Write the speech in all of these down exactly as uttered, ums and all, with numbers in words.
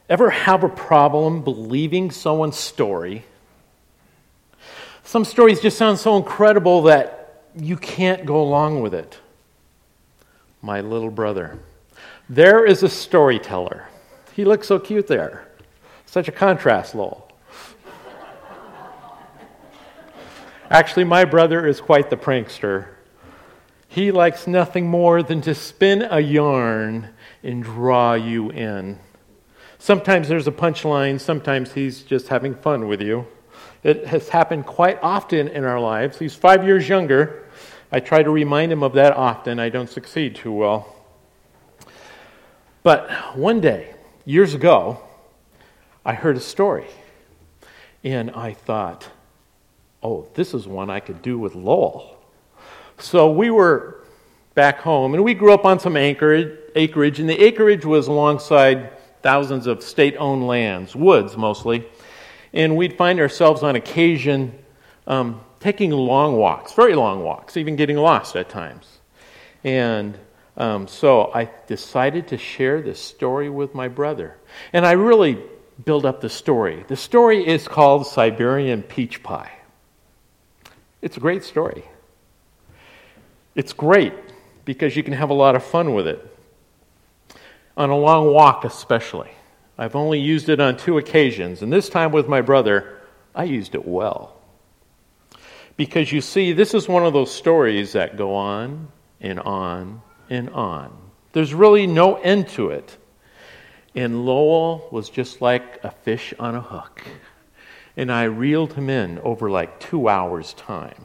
Ever have a problem believing someone's story? Some stories just sound so incredible that you can't go along with it. My little brother. There is a storyteller. He looks so cute there. Such a contrast, Lowell. Actually, my brother is quite the prankster. He likes nothing more than to spin a yarn and draw you in. Sometimes there's a punchline, sometimes he's just having fun with you. It has happened quite often in our lives. He's five years younger. I try to remind him of that often. I don't succeed too well. But one day, years ago, I heard a story. And I thought, oh, this is one I could do with Lowell. So we were back home, and we grew up on some acreage, acreage, and the acreage was alongside thousands of state-owned lands, woods mostly. And we'd find ourselves on occasion um, taking long walks, very long walks, even getting lost at times. And um, so I decided to share this story with my brother. And I really build up the story. The story is called Siberian Peach Pie. It's a great story. It's great because you can have a lot of fun with it. On a long walk especially. I've only used it on two occasions, and this time with my brother, I used it well. Because you see, this is one of those stories that go on and on and on. There's really no end to it. And Lowell was just like a fish on a hook. And I reeled him in over like two hours' time.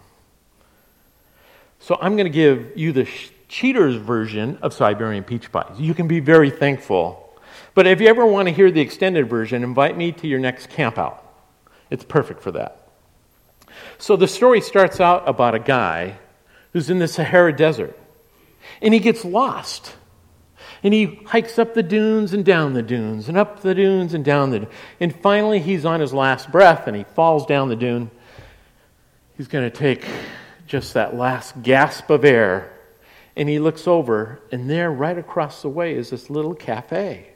So I'm going to give you the cheater's version of Siberian Peach Pies. You can be very thankful. But if you ever want to hear the extended version, invite me to your next camp out. It's perfect for that. So the story starts out about a guy who's in the Sahara Desert. And he gets lost. And he hikes up the dunes and down the dunes, and up the dunes and down the dunes. And finally he's on his last breath, and he falls down the dune. He's going to take just that last gasp of air. And he looks over, and there, right across the way, is this little cafe.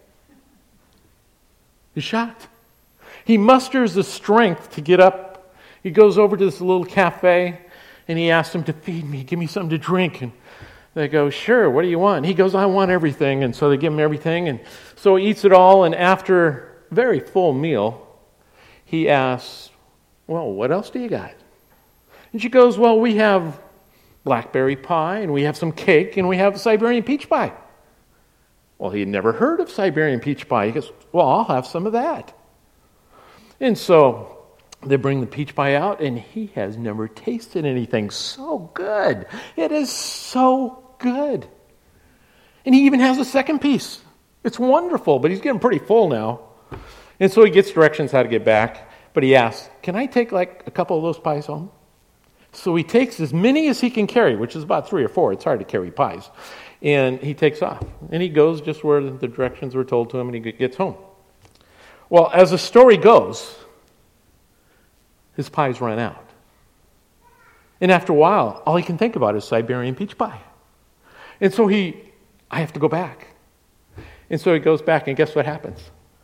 He's shocked. He musters the strength to get up. He goes over to this little cafe, and he asks them to feed me, give me something to drink. And they go, sure, what do you want? And he goes, I want everything. And so they give him everything. And so he eats it all, and after a very full meal, he asks, well, what else do you got? And she goes, well, we have blackberry pie, and we have some cake, and we have Siberian peach pie. Well, he had never heard of Siberian peach pie. He goes, well, I'll have some of that. And so they bring the peach pie out, and he has never tasted anything so good. It is so good. And he even has a second piece. It's wonderful, but he's getting pretty full now. And so he gets directions how to get back, but he asks, can I take like a couple of those pies home? So he takes as many as he can carry, which is about three or four. It's hard to carry pies. And he takes off. And he goes just where the directions were told to him, and he gets home. Well, as the story goes, his pies run out. And after a while, all he can think about is Siberian peach pie. And so he, I have to go back. And so he goes back, and guess what happens?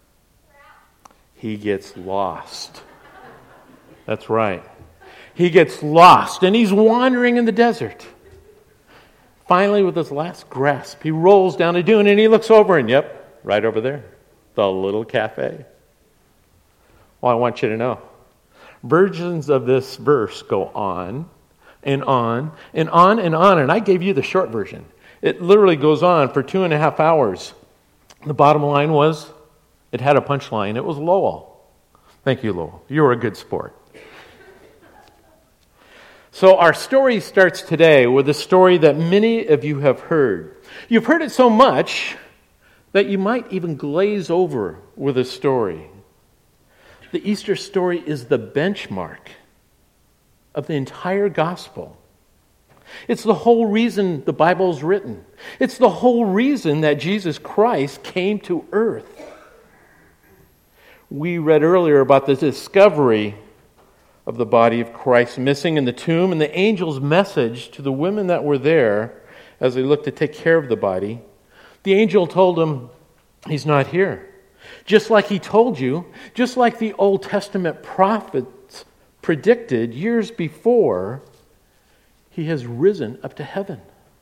He gets lost. That's right. He gets lost, and he's wandering in the desert. Finally, with his last grasp, he rolls down a dune, and he looks over, and yep, right over there, the little cafe. Well, I want you to know, versions of this verse go on and on and on and on, and I gave you the short version. It literally goes on for two and a half hours. The bottom line was, it had a punchline. It was Lowell. Thank you, Lowell. You were a good sport. So our story starts today with a story that many of you have heard. You've heard it so much that you might even glaze over with a story. The Easter story is the benchmark of the entire gospel. It's the whole reason the Bible is written. It's the whole reason that Jesus Christ came to earth. We read earlier about the discovery of the body of Christ missing in the tomb, and the angel's message to the women that were there as they looked to take care of the body. The angel told them, he's not here. Just like he told you, just like the Old Testament prophets predicted years before, he has risen up to heaven.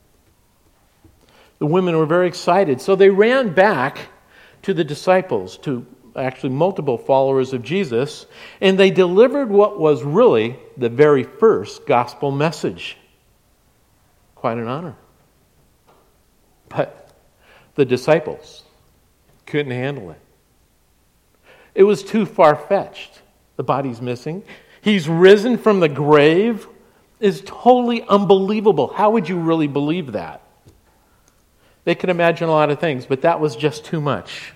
The women were very excited, so they ran back to the disciples, to actually multiple followers of Jesus, and they delivered what was really the very first gospel message. Quite an honor. But the disciples couldn't handle it. It was too far-fetched. The body's missing. He's risen from the grave. Is totally unbelievable. How would you really believe that? They could imagine a lot of things, but that was just too much.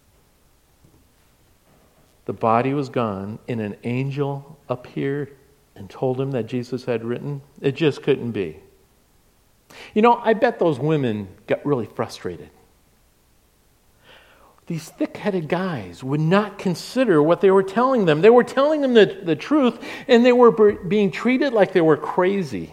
The body was gone, and an angel appeared and told him that Jesus had written. It just couldn't be. You know, I bet those women got really frustrated. These thick-headed guys would not consider what they were telling them. They were telling them the, the truth, and they were being treated like they were crazy.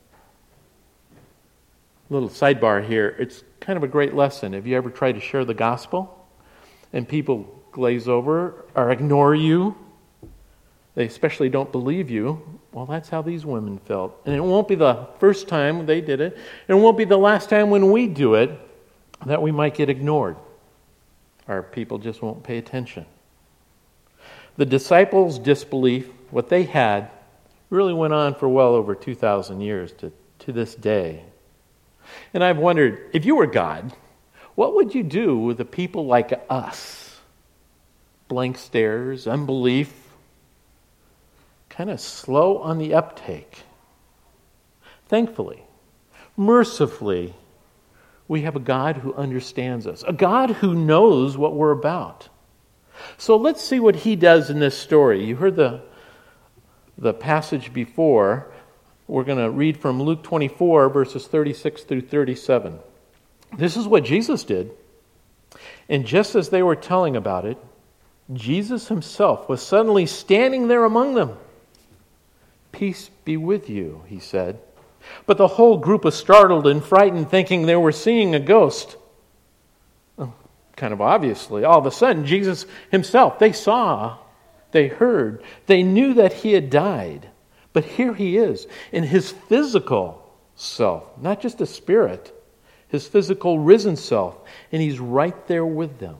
Little sidebar here. It's kind of a great lesson. Have you ever tried to share the gospel and people glaze over or ignore you? They especially don't believe you. Well, that's how these women felt. And it won't be the first time they did it. And it won't be the last time when we do it that we might get ignored. Our people just won't pay attention. The disciples' disbelief, what they had, really went on for well over two thousand years to, to this day. And I've wondered, if you were God, what would you do with the people like us? Blank stares, unbelief, kind of slow on the uptake. Thankfully, mercifully, we have a God who understands us, a God who knows what we're about. So let's see what he does in this story. You heard the, the passage before. We're going to read from Luke twenty-four, verses thirty-six through thirty-seven. This is what Jesus did. And just as they were telling about it, Jesus himself was suddenly standing there among them. "Peace be with you," he said. But the whole group was startled and frightened, thinking they were seeing a ghost. Well, kind of obviously, all of a sudden, Jesus himself, they saw, they heard, they knew that he had died. But here he is in his physical self, not just a spirit, his physical risen self, and he's right there with them.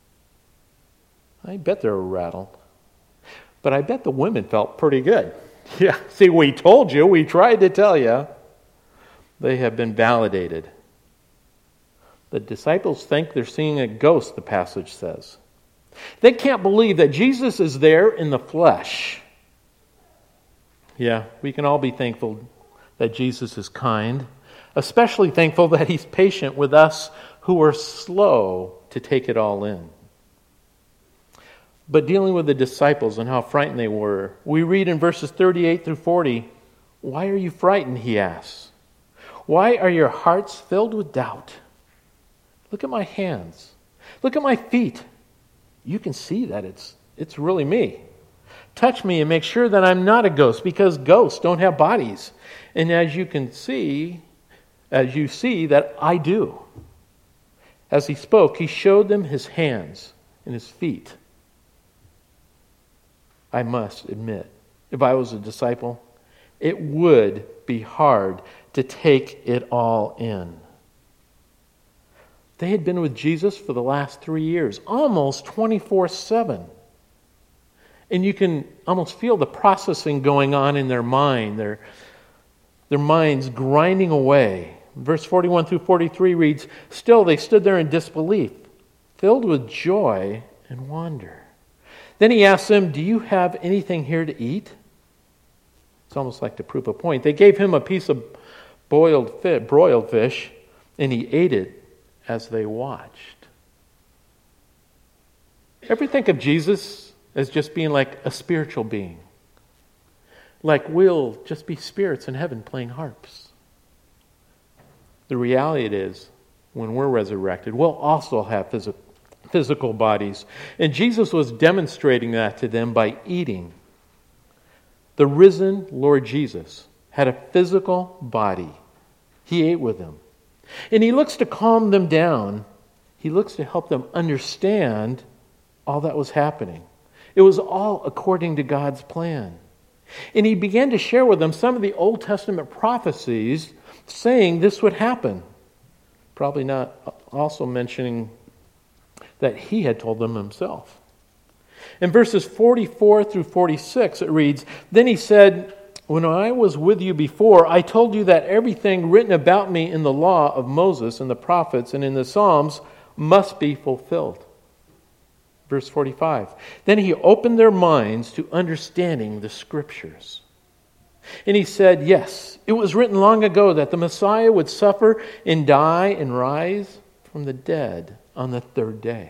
I bet they were rattled. But I bet the women felt pretty good. Yeah, see, we told you, we tried to tell you. They have been validated. The disciples think they're seeing a ghost, the passage says. They can't believe that Jesus is there in the flesh. Yeah, we can all be thankful that Jesus is kind, especially thankful that he's patient with us who are slow to take it all in. But dealing with the disciples and how frightened they were, we read in verses thirty-eight through forty, "Why are you frightened?" he asks. "Why are your hearts filled with doubt? Look at my hands. Look at my feet. You can see that it's it's really me. Touch me and make sure that I'm not a ghost, because ghosts don't have bodies. And as you can see, as you see that I do." As he spoke, he showed them his hands and his feet. I must admit, if I was a disciple, it would be hard to take it all in. They had been with Jesus for the last three years, almost twenty-four seven. And you can almost feel the processing going on in their mind, their, their minds grinding away. Verse forty-one through forty-three reads, "Still they stood there in disbelief, filled with joy and wonder. Then he asked them, 'Do you have anything here to eat?' It's almost like to prove a point. They gave him a piece of boiled fish, broiled fish, and he ate it as they watched." Ever think of Jesus as just being like a spiritual being? Like we'll just be spirits in heaven playing harps. The reality it is, when we're resurrected, we'll also have physical physical bodies. And Jesus was demonstrating that to them by eating. The risen Lord Jesus had a physical body. He ate with them. And he looks to calm them down. He looks to help them understand all that was happening. It was all according to God's plan. And he began to share with them some of the Old Testament prophecies saying this would happen. Probably not also mentioning that he had told them himself. In verses forty-four through forty-six, it reads, "Then he said, when I was with you before, I told you that everything written about me in the law of Moses and the prophets and in the Psalms must be fulfilled." Verse forty-five, "Then he opened their minds to understanding the Scriptures. And he said, yes, it was written long ago that the Messiah would suffer and die and rise from the dead on the third day."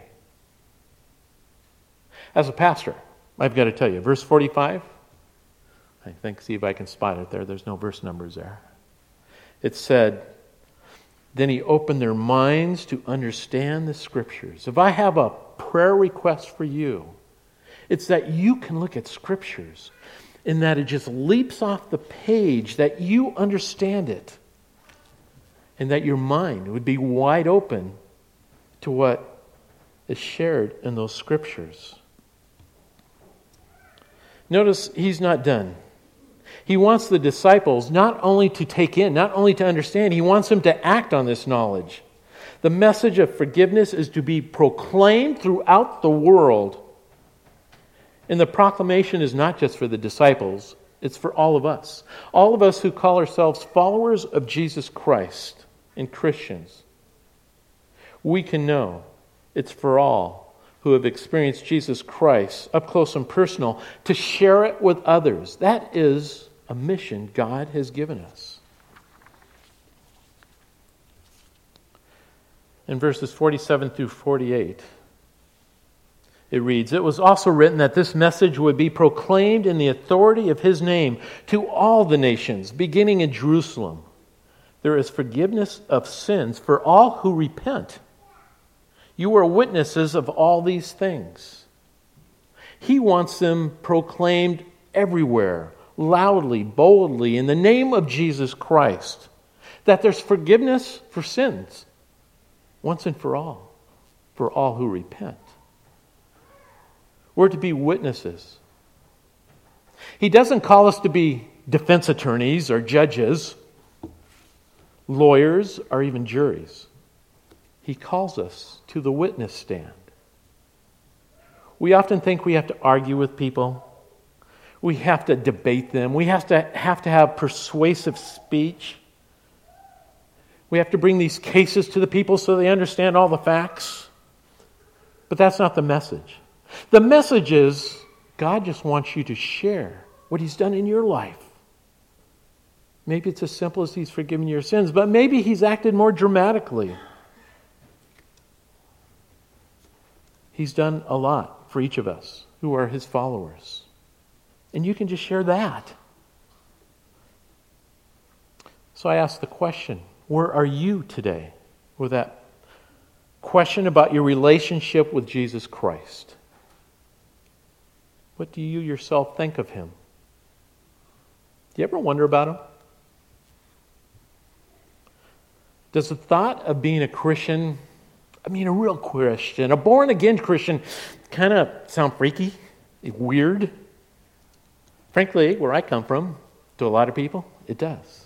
As a pastor, I've got to tell you, verse forty-five, I think, see if I can spot it there. There's no verse numbers there. It said, "Then he opened their minds to understand the Scriptures." If I have a prayer request for you, it's that you can look at Scriptures and that it just leaps off the page, that you understand it, and that your mind would be wide open to what is shared in those Scriptures. Notice he's not done. He wants the disciples not only to take in, not only to understand, he wants them to act on this knowledge. The message of forgiveness is to be proclaimed throughout the world. And the proclamation is not just for the disciples, it's for all of us. All of us who call ourselves followers of Jesus Christ and Christians. We can know it's for all who have experienced Jesus Christ up close and personal to share it with others. That is a mission God has given us. In verses forty-seven through forty-eight, it reads, "It was also written that this message would be proclaimed in the authority of his name to all the nations, beginning in Jerusalem. There is forgiveness of sins for all who repent. You are witnesses of all these things." He wants them proclaimed everywhere, loudly, boldly, in the name of Jesus Christ, that there's forgiveness for sins once and for all, for all who repent. We're to be witnesses. He doesn't call us to be defense attorneys or judges, lawyers, or even juries. He calls us to the witness stand. We often think we have to argue with people. We have to debate them. We have to have to have persuasive speech. We have to bring these cases to the people so they understand all the facts. But that's not the message. The message is God just wants you to share what He's done in your life. Maybe it's as simple as He's forgiven your sins, but maybe He's acted more dramatically. He's done a lot for each of us who are His followers. And you can just share that. So I ask the question, where are you today with that question about your relationship with Jesus Christ? What do you yourself think of Him? Do you ever wonder about Him? Does the thought of being a Christian, I mean a real Christian, a born-again Christian, kind of sound freaky, weird? Frankly, where I come from, to a lot of people, it does.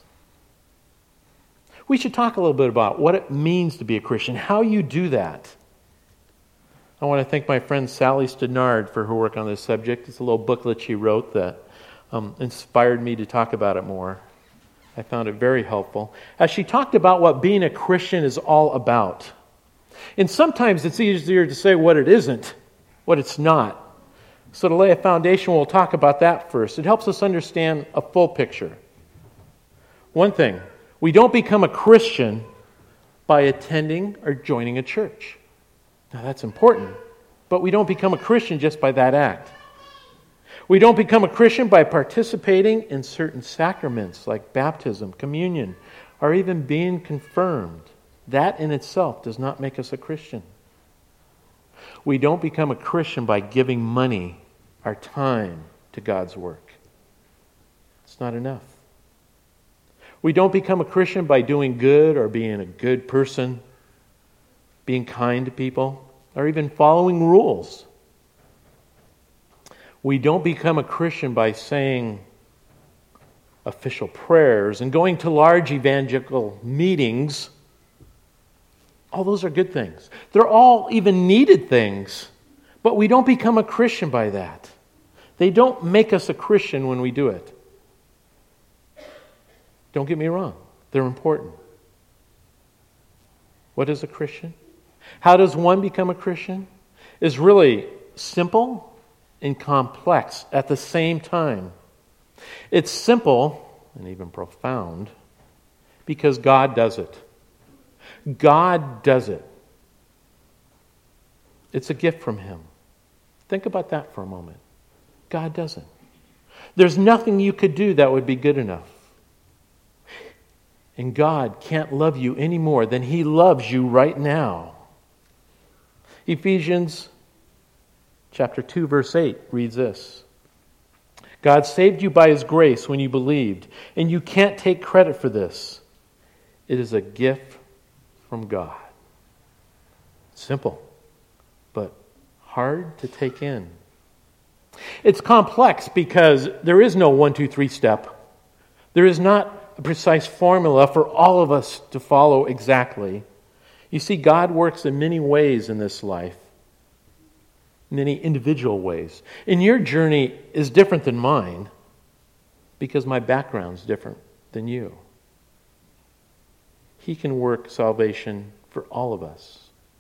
We should talk a little bit about what it means to be a Christian, how you do that. I want to thank my friend Sally Stannard for her work on this subject. It's a little booklet she wrote that um, inspired me to talk about it more. I found it very helpful. As she talked about what being a Christian is all about. And sometimes it's easier to say what it isn't, what it's not. So to lay a foundation, we'll talk about that first. It helps us understand a full picture. One thing, we don't become a Christian by attending or joining a church. Now that's important, but we don't become a Christian just by that act. We don't become a Christian by participating in certain sacraments like baptism, communion, or even being confirmed. That in itself does not make us a Christian. We don't become a Christian by giving money, our time, to God's work. It's not enough. We don't become a Christian by doing good or being a good person, being kind to people, or even following rules. We don't become a Christian by saying official prayers and going to large evangelical meetings. All those are good things. They're all even needed things, but we don't become a Christian by that. They don't make us a Christian when we do it. Don't get me wrong. They're important. What is a Christian? How does one become a Christian? It's really simple and complex at the same time. It's simple and even profound because God does it. God does it. It's a gift from Him. Think about that for a moment. God does it. There's nothing you could do that would be good enough. And God can't love you any more than He loves you right now. Ephesians chapter two, verse eight reads this. God saved you by His grace when you believed, and you can't take credit for this. It is a gift from God. Simple, but hard to take in. It's complex because there is no one, two, three step. There is not a precise formula for all of us to follow exactly. You see, God works in many ways in this life, many individual ways. And your journey is different than mine because my background's different than you. He can work salvation for all of us.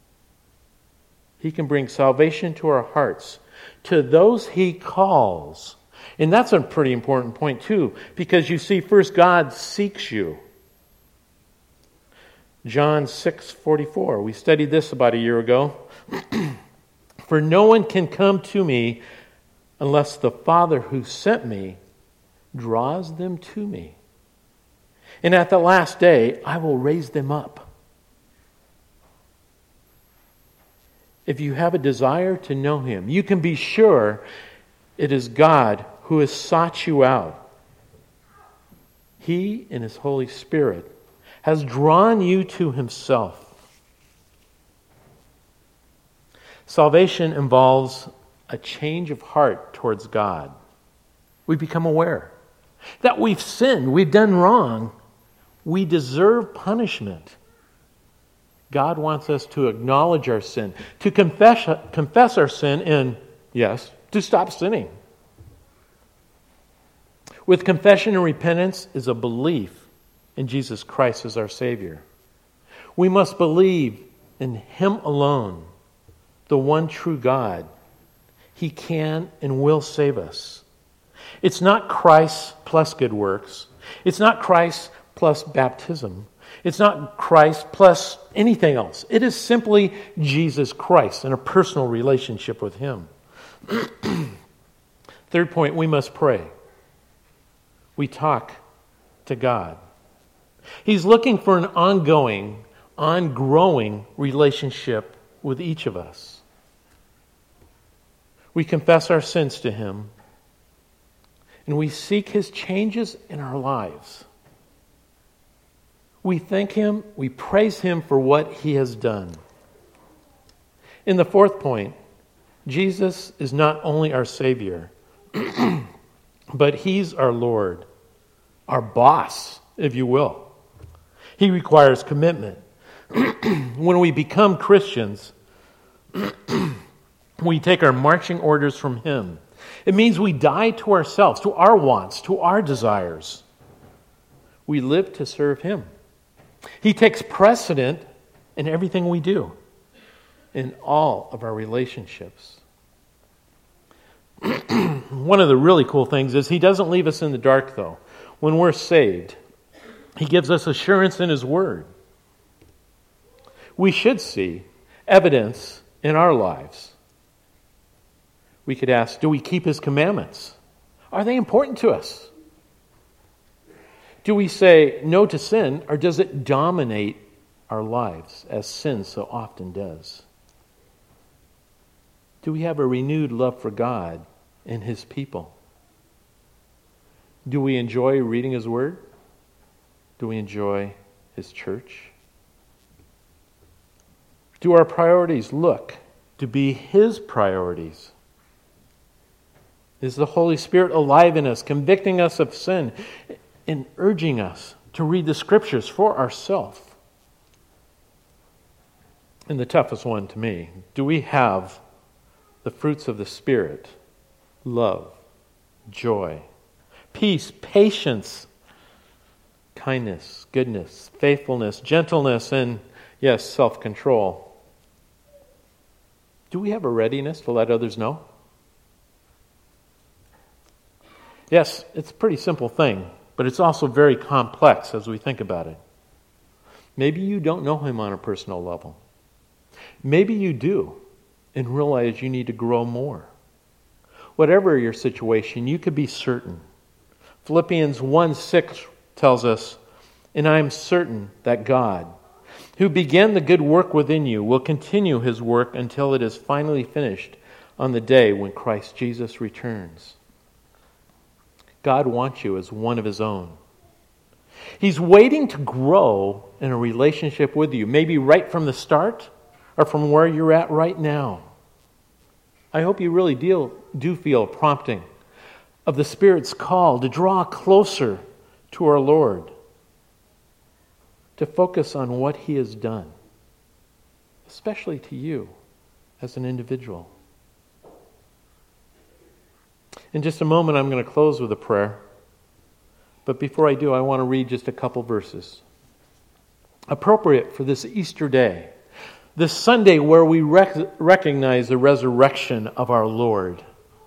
He can bring salvation to our hearts, to those He calls. And that's a pretty important point too, because you see, first God seeks you. John six forty-four. We studied this about a year ago. For no one can come to me unless the Father who sent me draws them to me. And at the last day, I will raise them up. If you have a desire to know Him, you can be sure it is God who has sought you out. He, in His Holy Spirit, has drawn you to Himself. Salvation involves a change of heart towards God. We become aware that we've sinned, we've done wrong, we deserve punishment. God wants us to acknowledge our sin, to confess, confess our sin, and, yes, to stop sinning. With confession and repentance is a belief in Jesus Christ as our Savior. We must believe in Him alone, the one true God. He can and will save us. It's not Christ plus good works. It's not Christ plus baptism. It's not Christ plus anything else. It is simply Jesus Christ and a personal relationship with Him. Third point, we must pray. We talk to God. He's looking for an ongoing, ongrowing relationship with each of us. We confess our sins to Him, and we seek His changes in our lives. We thank Him, we praise Him for what He has done. In the fourth point, Jesus is not only our Savior, but He's our Lord, our boss, if you will. He requires commitment. When we become Christians, we take our marching orders from Him. It means we die to ourselves, to our wants, to our desires. We live to serve Him. He takes precedent in everything we do, in all of our relationships. One of the really cool things is He doesn't leave us in the dark, though. When we're saved, He gives us assurance in His Word. We should see evidence in our lives. We could ask, do we keep His commandments? Are they important to us? Do we say no to sin, or does it dominate our lives, as sin so often does? Do we have a renewed love for God and His people? Do we enjoy reading His Word? Do we enjoy His church? Do our priorities look to be His priorities? Is the Holy Spirit alive in us, convicting us of sin and urging us to read the Scriptures for ourselves? And the toughest one to me, do we have the fruits of the Spirit? Love, joy, peace, patience, kindness, goodness, faithfulness, gentleness, and yes, self-control. Do we have a readiness to let others know? Yes, it's a pretty simple thing, but it's also very complex as we think about it. Maybe you don't know Him on a personal level. Maybe you do and realize you need to grow more. Whatever your situation, you could be certain. Philippians one six tells us, "And I am certain that God, who began the good work within you, will continue His work until it is finally finished on the day when Christ Jesus returns." God wants you as one of His own. He's waiting to grow in a relationship with you, maybe right from the start or from where you're at right now. I hope you really deal, do feel a prompting of the Spirit's call to draw closer to our Lord, to focus on what He has done, especially to you as an individual. In just a moment, I'm going to close with a prayer. But before I do, I want to read just a couple verses. Appropriate for this Easter day, this Sunday where we rec- recognize the resurrection of our Lord,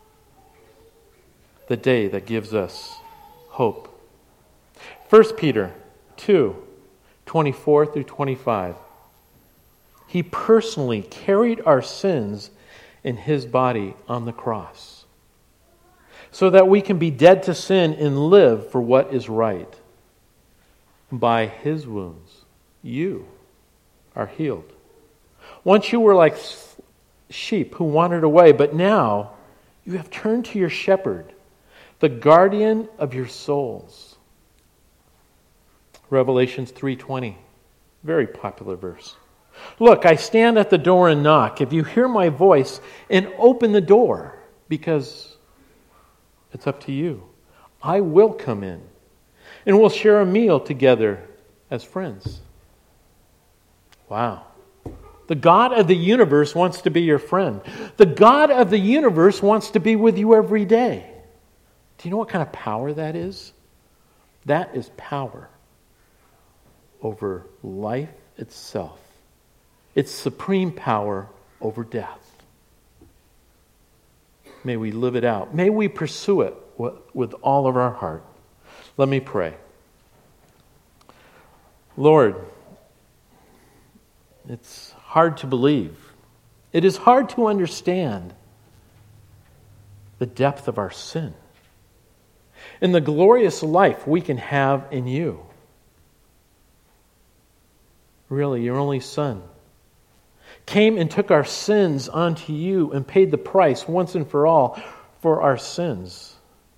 the day that gives us hope. First Peter two, twenty-four through twenty-five. He personally carried our sins in His body on the cross, so that we can be dead to sin and live for what is right. By His wounds, you are healed. Once you were like sheep who wandered away, but now you have turned to your shepherd, the guardian of your souls. Revelations three twenty, very popular verse. Look, I stand at the door and knock. If you hear my voice and open the door, because it's up to you, I will come in and we'll share a meal together as friends. Wow. The God of the universe wants to be your friend. The God of the universe wants to be with you every day. Do you know what kind of power that is? That is power over life itself. It's supreme power over death. May we live it out. May we pursue it with all of our heart. Let me pray. Lord, it's hard to believe. It is hard to understand the depth of our sin and the glorious life we can have in you. Really, your only Son came and took our sins onto you and paid the price once and for all for our sins.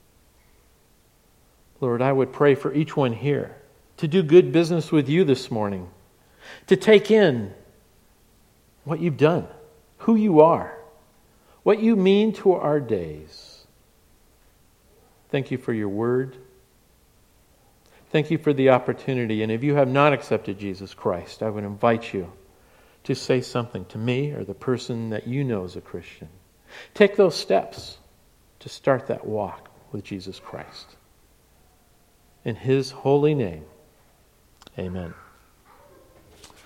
Lord, I would pray for each one here to do good business with you this morning, to take in what you've done, who you are, what you mean to our days. Thank you for your word. Thank you for the opportunity. And if you have not accepted Jesus Christ, I would invite you to say something to me or the person that you know is a Christian. Take those steps to start that walk with Jesus Christ. In His holy name, amen.